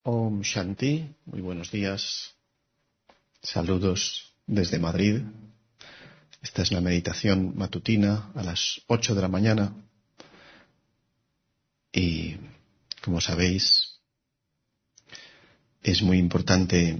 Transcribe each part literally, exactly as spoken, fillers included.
Om Shanti, muy buenos días, saludos desde Madrid. Esta es la meditación matutina a las ocho de la mañana y, como sabéis, es muy importante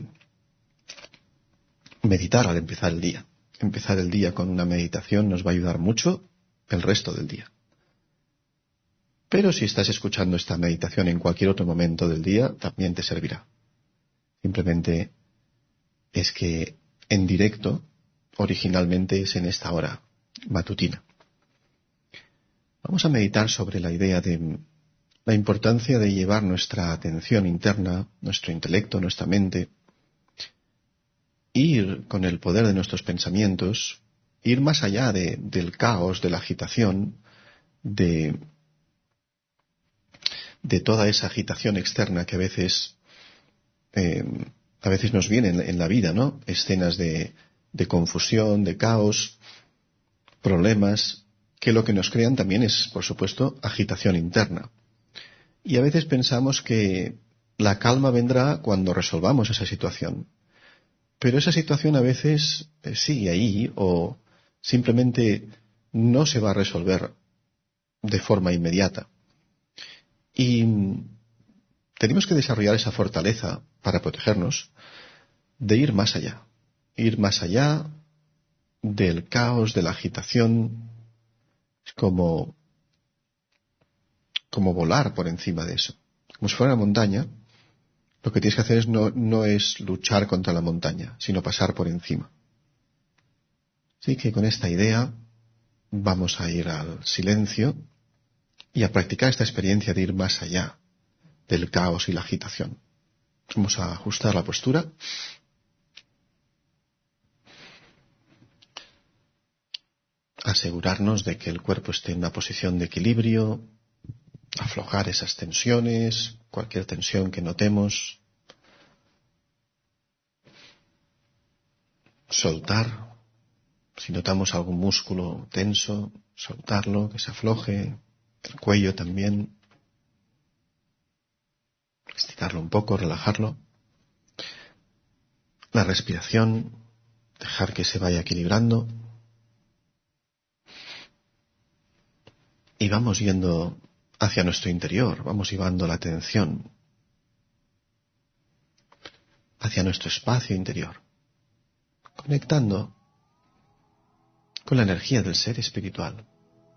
meditar al empezar el día. Empezar el día con una meditación nos va a ayudar mucho el resto del día. Pero si estás escuchando esta meditación en cualquier otro momento del día, también te servirá. Simplemente es que en directo, originalmente es en esta hora matutina. Vamos a meditar sobre la idea de la importancia de llevar nuestra atención interna, nuestro intelecto, nuestra mente, ir con el poder de nuestros pensamientos, ir más allá de, del caos, de la agitación, de... de toda esa agitación externa que a veces eh, a veces nos viene en, en la vida, ¿no? Escenas de, de confusión, de caos, problemas, que lo que nos crean también es, por supuesto, agitación interna. Y a veces pensamos que la calma vendrá cuando resolvamos esa situación. Pero esa situación a veces eh, sigue ahí o simplemente no se va a resolver de forma inmediata. Y tenemos que desarrollar esa fortaleza para protegernos de ir más allá, ir más allá del caos, de la agitación, es como, como volar por encima de eso. Como si fuera una montaña, lo que tienes que hacer es no, no es luchar contra la montaña, sino pasar por encima. Así que con esta idea vamos a ir al silencio y a practicar esta experiencia de ir más allá del caos y la agitación. Vamos a ajustar la postura. Asegurarnos de que el cuerpo esté en una posición de equilibrio, aflojar esas tensiones, cualquier tensión que notemos, soltar, si notamos algún músculo tenso, soltarlo, que se afloje, el cuello también, estirarlo un poco, relajarlo, la respiración, dejar que se vaya equilibrando. Y vamos yendo hacia nuestro interior, vamos llevando la atención hacia nuestro espacio interior, conectando con la energía del ser espiritual.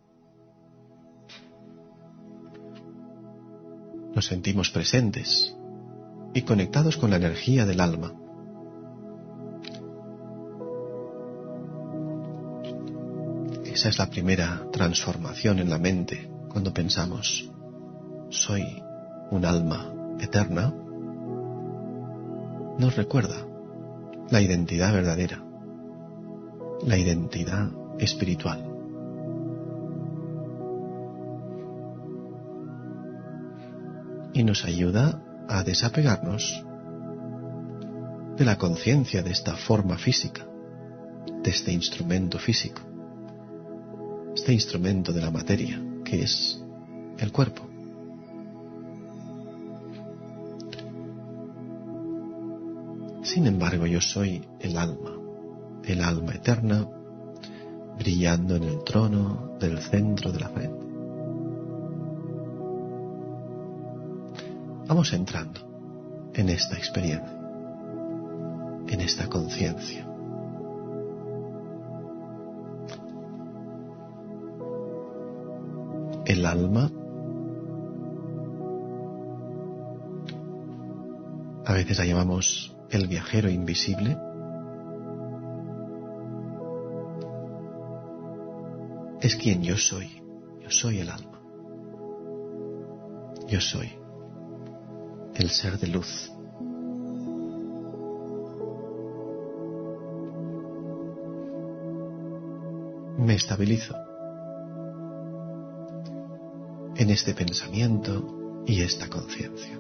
Nos sentimos presentes y conectados con la energía del alma. Esa es la primera transformación en la mente cuando pensamos, soy un alma eterna. Nos recuerda la identidad verdadera, la identidad espiritual. Y nos ayuda a desapegarnos de la conciencia de esta forma física, de este instrumento físico. Este instrumento de la materia, que es el cuerpo. Sin embargo, yo soy el alma, el alma eterna, brillando en el trono del centro de la frente. Vamos entrando en esta experiencia, en esta conciencia. El alma a veces la llamamos el viajero invisible. Es quien yo soy. Yo soy el alma. Yo soy el ser de luz. Me estabilizo en este pensamiento y esta conciencia.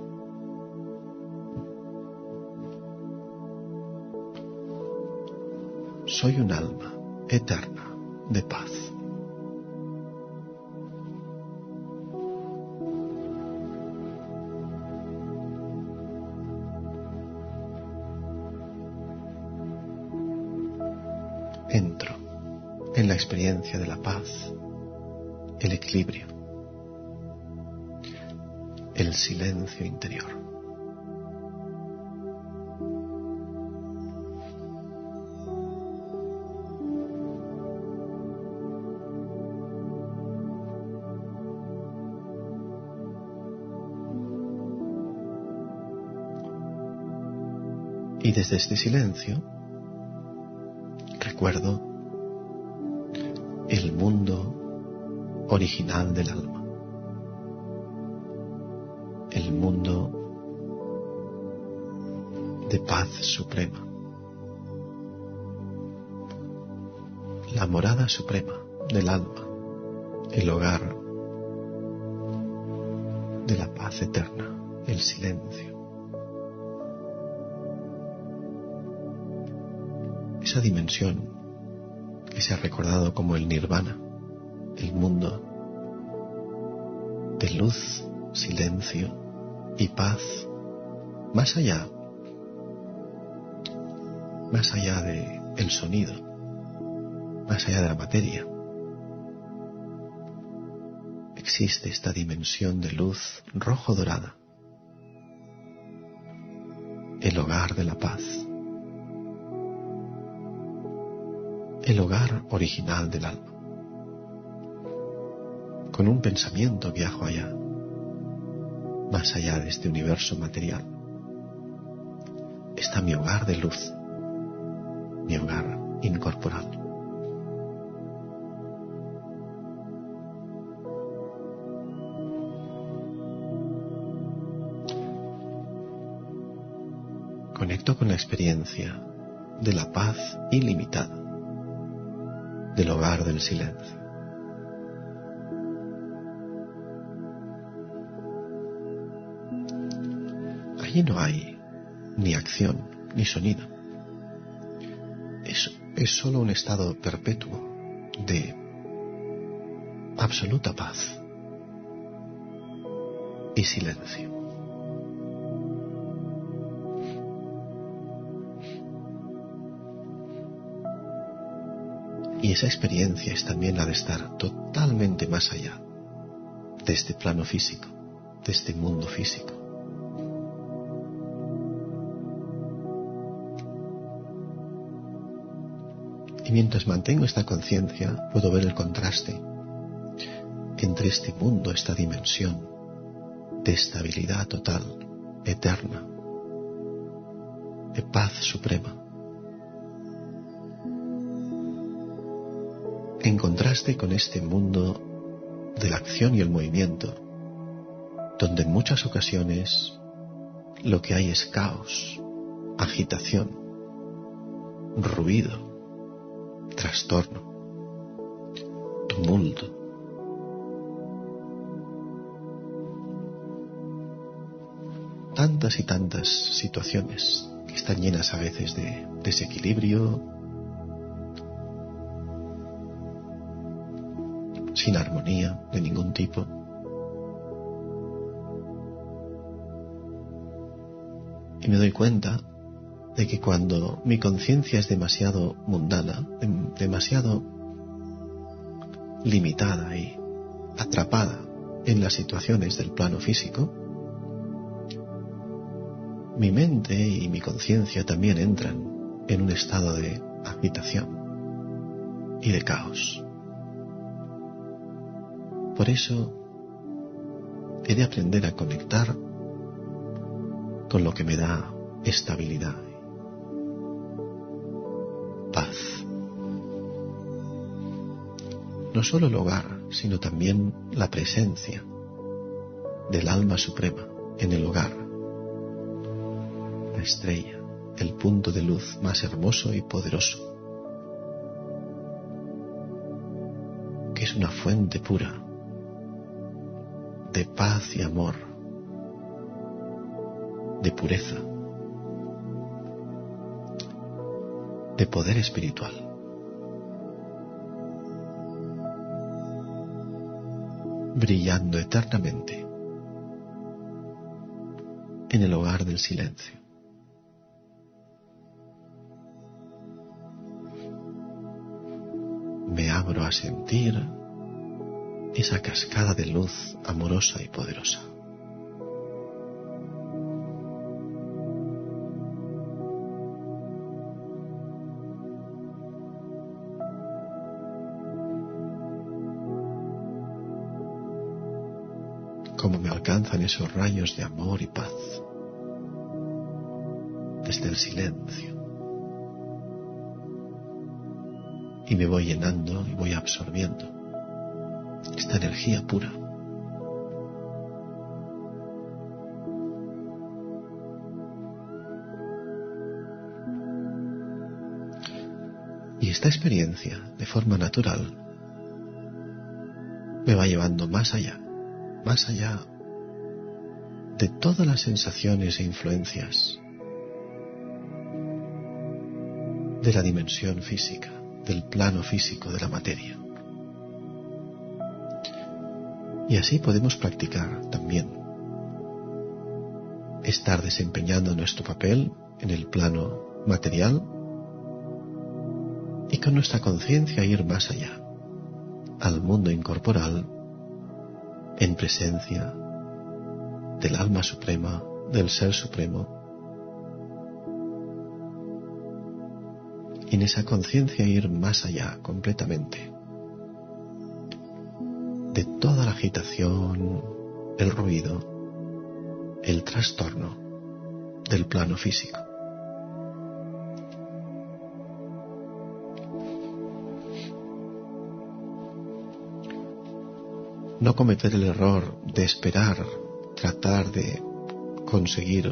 Soy un alma eterna de paz. entro en la experiencia de la paz, el equilibrio, el silencio interior. Y desde este silencio recuerdo el mundo original del alma, el mundo de paz suprema, la morada suprema del alma, el hogar de la paz eterna, el silencio. Esa dimensión que se ha recordado como el nirvana, el mundo de luz, silencio y paz, más allá, más allá de el sonido, más allá de la materia. Existe esta dimensión de luz rojo-dorada, el hogar de la paz, el hogar original del alma. Con un pensamiento viajo allá, más allá de este universo material. Está mi hogar de luz, mi hogar incorporal. Conecto con la experiencia de la paz ilimitada, del hogar del silencio. Allí no hay ni acción ni sonido. Es, es solo un estado perpetuo de absoluta paz y silencio. Y esa experiencia es también la de estar totalmente más allá de este plano físico, de este mundo físico. Y mientras mantengo esta conciencia, puedo ver el contraste entre este mundo, esta dimensión de estabilidad total, eterna, de paz suprema, en contraste con este mundo de la acción y el movimiento, donde en muchas ocasiones lo que hay es caos, agitación, ruido, trastorno, tumulto. Tantas y tantas situaciones que están llenas a veces de desequilibrio, sin armonía de ningún tipo. Y me doy cuenta de que cuando mi conciencia es demasiado mundana, demasiado limitada y atrapada en las situaciones del plano físico, mi mente y mi conciencia también entran en un estado de agitación y de caos. Por eso he de aprender a conectar con lo que me da estabilidad, paz. No solo el hogar, sino también la presencia del alma suprema en el hogar, la estrella, el punto de luz más hermoso y poderoso, que es una fuente pura de paz y amor, de pureza, de poder espiritual. Brillando eternamente en el hogar del silencio. me abro a sentir esa cascada de luz amorosa y poderosa. Cómo me alcanzan esos rayos de amor y paz desde el silencio. Y me voy llenando y voy absorbiendo esta energía pura. Y esta experiencia, de forma natural, me va llevando más allá, más allá de todas las sensaciones e influencias de la dimensión física, del plano físico de la materia. Y así podemos practicar también estar desempeñando nuestro papel en el plano material y con nuestra conciencia ir más allá, al mundo incorporal, en presencia del alma suprema, del Ser Supremo. Y en esa conciencia ir más allá completamente de toda la agitación, el ruido, el trastorno del plano físico. No cometer el error de esperar, tratar de conseguir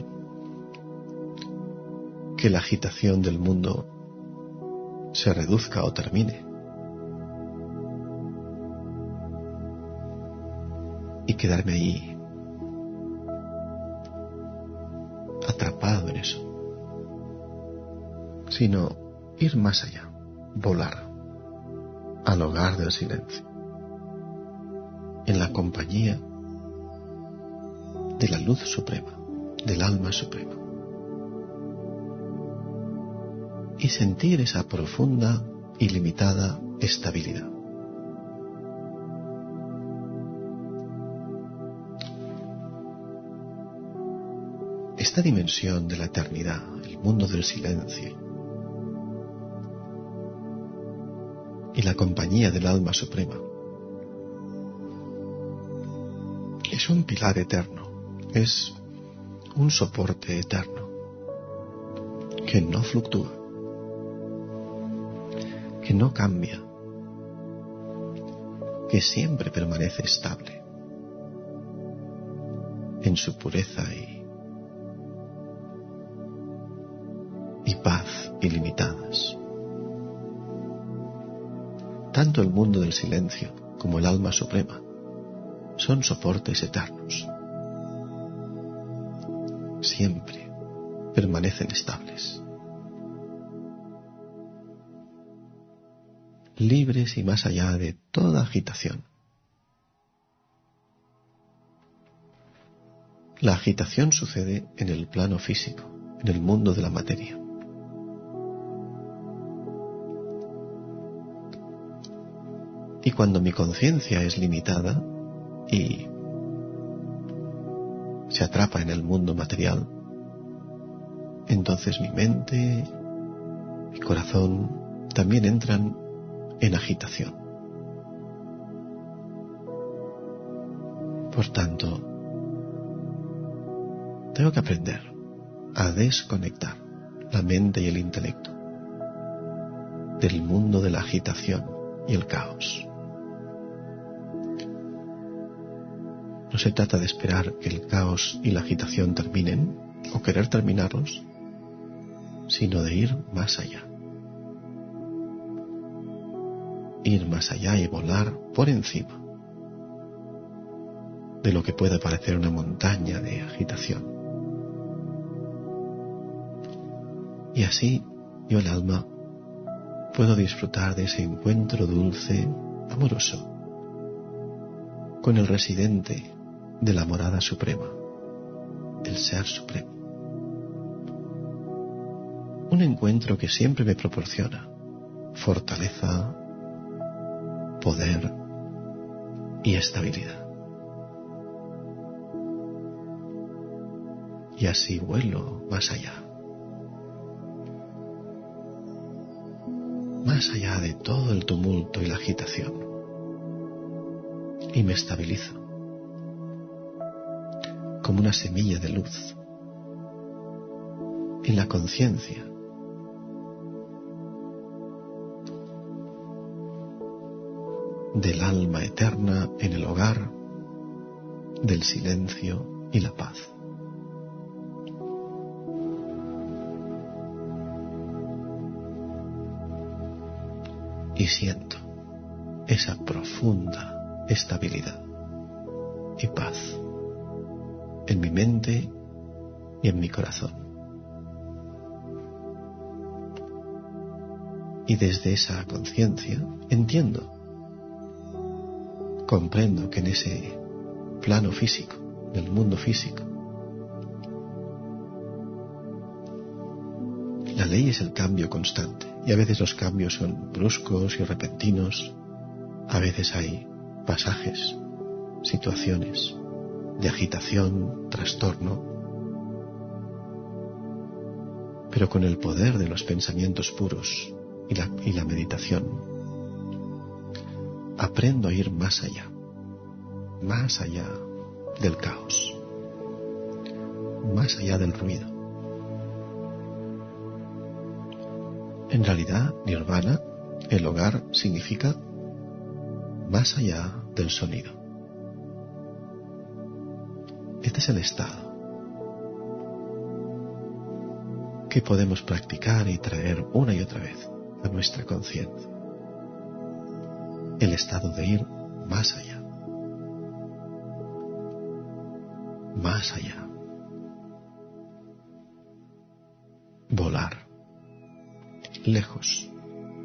que la agitación del mundo se reduzca o termine. Y quedarme ahí, atrapado en eso. Sino ir más allá, volar al hogar del silencio, en la compañía de la luz suprema, del alma suprema. Y sentir esa profunda y limitada estabilidad. Esta dimensión de la eternidad, el mundo del silencio y la compañía del alma suprema, es un pilar eterno, es un soporte eterno que no fluctúa, que no cambia, que siempre permanece estable en su pureza y, y paz ilimitadas. Tanto el mundo del silencio como el alma suprema son soportes eternos. Siempre permanecen estables, libres y más allá de toda agitación. La agitación sucede en el plano físico, en el mundo de la materia. Y cuando mi conciencia es limitada y se atrapa en el mundo material, entonces mi mente, mi corazón también entran en agitación. Por tanto, tengo que aprender a desconectar la mente y el intelecto del mundo de la agitación y el caos. No se trata de esperar que el caos y la agitación terminen o querer terminarlos, sino de ir más allá. Ir más allá y volar por encima de lo que pueda parecer una montaña de agitación. Y así yo, el alma, puedo disfrutar de ese encuentro dulce, amoroso, con el residente de la morada suprema, el Ser Supremo. Un encuentro que siempre me proporciona fortaleza, poder y estabilidad. Y así vuelo más allá, más allá de todo el tumulto y la agitación, y me estabilizo como una semilla de luz en la conciencia del alma eterna en el hogar del silencio y la paz. Y siento esa profunda estabilidad y paz en mi mente y en mi corazón. Y desde esa conciencia entiendo, comprendo que en ese plano físico, del mundo físico, la ley es el cambio constante, y a veces los cambios son bruscos y repentinos, a veces hay pasajes, situaciones de agitación, trastorno, pero con el poder de los pensamientos puros y la, y la meditación, aprendo a ir más allá, más allá del caos, más allá del ruido. En realidad, nirvana, el hogar, significa más allá del sonido. Este es el estado que podemos practicar y traer una y otra vez a nuestra conciencia. El estado de ir más allá, más allá, volar lejos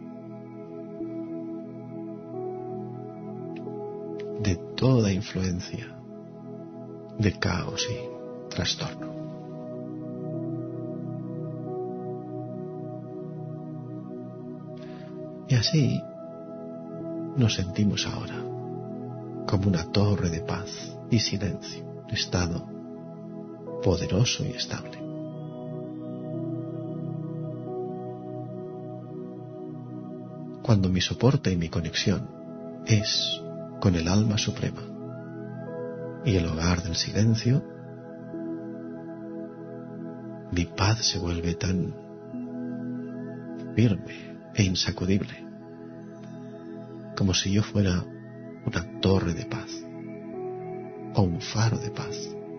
de toda influencia de caos y trastorno. Y así nos sentimos ahora como una torre de paz y silencio, un estado poderoso y estable. Cuando mi soporte y mi conexión es con el alma suprema y el hogar del silencio, mi paz se vuelve tan firme e insacudible, como si yo fuera una torre de paz o un faro de paz.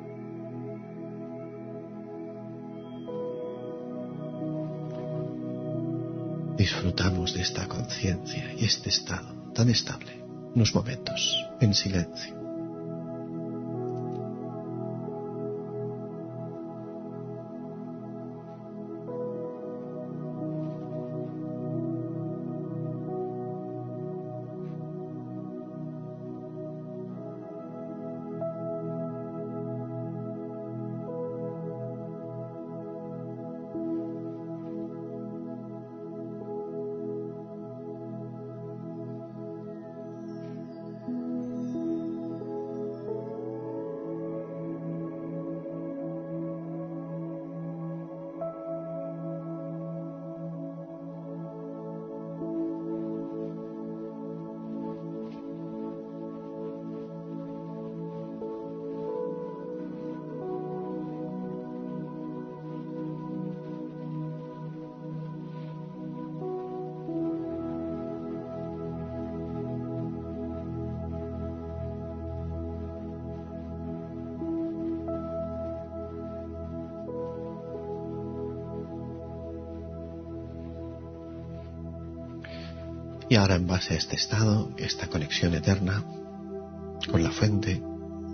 Disfrutamos de esta conciencia y este estado tan estable unos momentos en silencio. Y ahora, en base a este estado, esta conexión eterna con la fuente,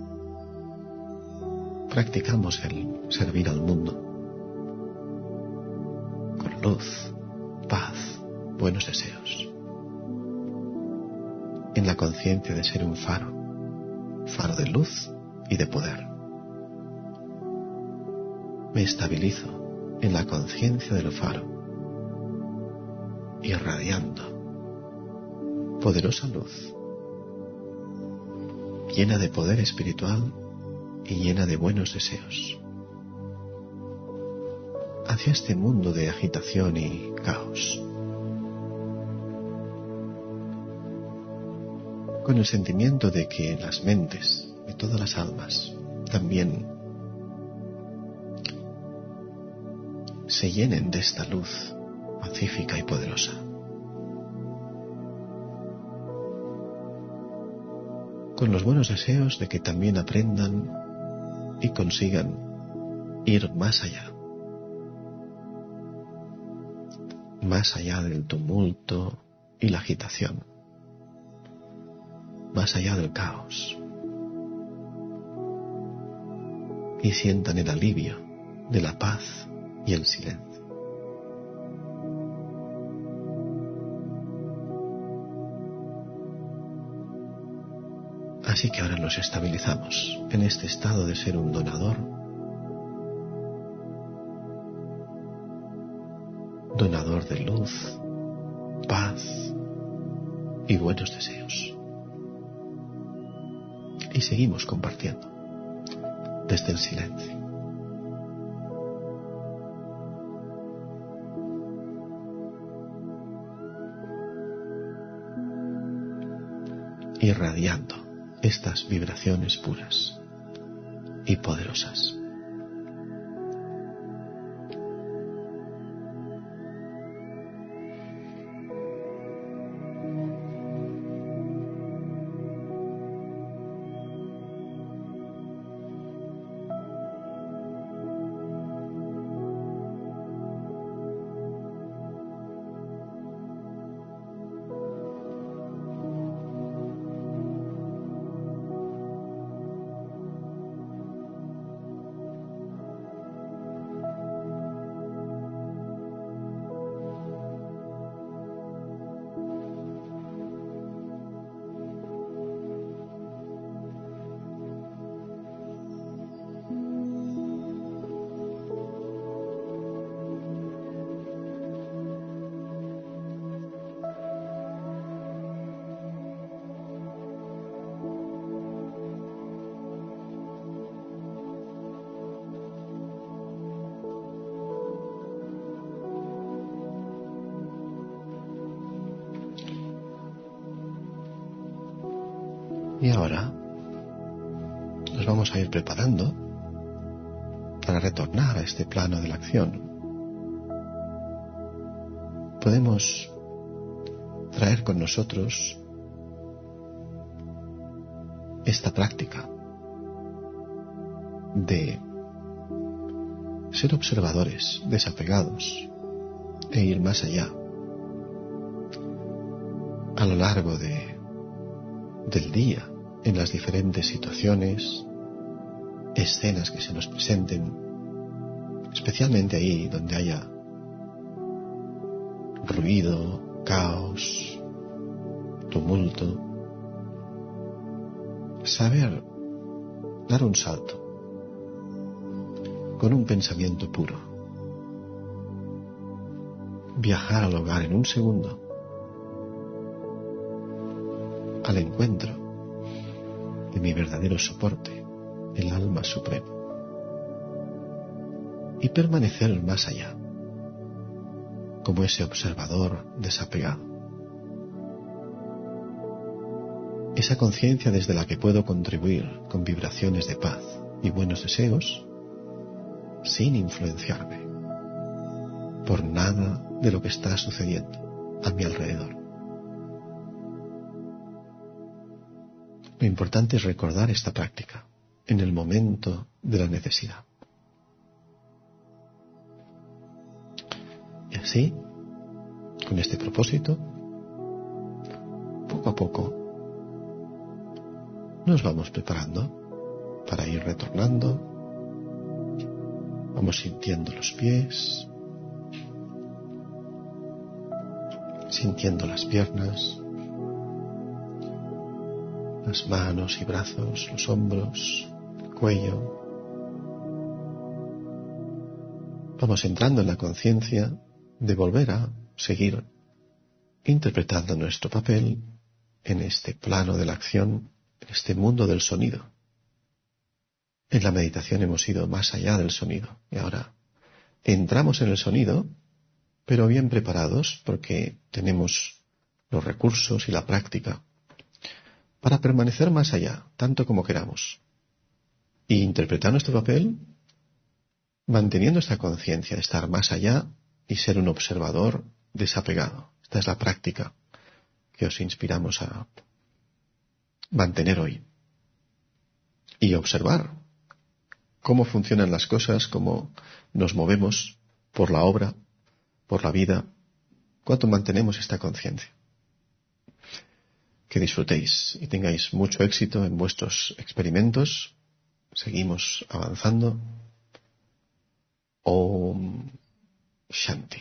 practicamos el servir al mundo con luz, paz, buenos deseos, en la conciencia de ser un faro, faro de luz y de poder. Me estabilizo en la conciencia del faro, irradiando poderosa luz llena de poder espiritual y llena de buenos deseos, hacia este mundo de agitación y caos, con el sentimiento de que las mentes de todas las almas también se llenen de esta luz pacífica y poderosa. Con los buenos deseos de que también aprendan y consigan ir más allá, más allá del tumulto y la agitación, más allá del caos, y sientan el alivio de la paz y el silencio. Así que ahora nos estabilizamos en este estado de ser un donador, donador de luz, paz y buenos deseos. Y seguimos compartiendo desde el silencio. Irradiando estas vibraciones puras y poderosas. Y ahora nos vamos a ir preparando para retornar a este plano de la acción. Podemos traer con nosotros esta práctica de ser observadores desapegados e ir más allá a lo largo de del día, en las diferentes situaciones, escenas que se nos presenten, especialmente ahí donde haya ruido, caos, tumulto. Saber dar un salto con un pensamiento puro, viajar al hogar en un segundo, al encuentro de mi verdadero soporte, el alma suprema, y permanecer más allá, como ese observador desapegado. Esa conciencia desde la que puedo contribuir con vibraciones de paz y buenos deseos, sin influenciarme por nada de lo que está sucediendo a mi alrededor. Lo importante es recordar esta práctica en el momento de la necesidad. Y así, con este propósito, poco a poco, nos vamos preparando para ir retornando. Vamos sintiendo los pies, sintiendo las piernas, las manos y brazos, los hombros, el cuello. Vamos entrando en la conciencia de volver a seguir interpretando nuestro papel en este plano de la acción, en este mundo del sonido. En la meditación hemos ido más allá del sonido y ahora entramos en el sonido, pero bien preparados porque tenemos los recursos y la práctica para permanecer más allá, tanto como queramos, y interpretar nuestro papel manteniendo esta conciencia de estar más allá y ser un observador desapegado. Esta es la práctica que os inspiramos a mantener hoy. Y observar cómo funcionan las cosas, cómo nos movemos por la obra, por la vida, cuánto mantenemos esta conciencia. Que disfrutéis y tengáis mucho éxito en vuestros experimentos. Seguimos avanzando. Om Shanti.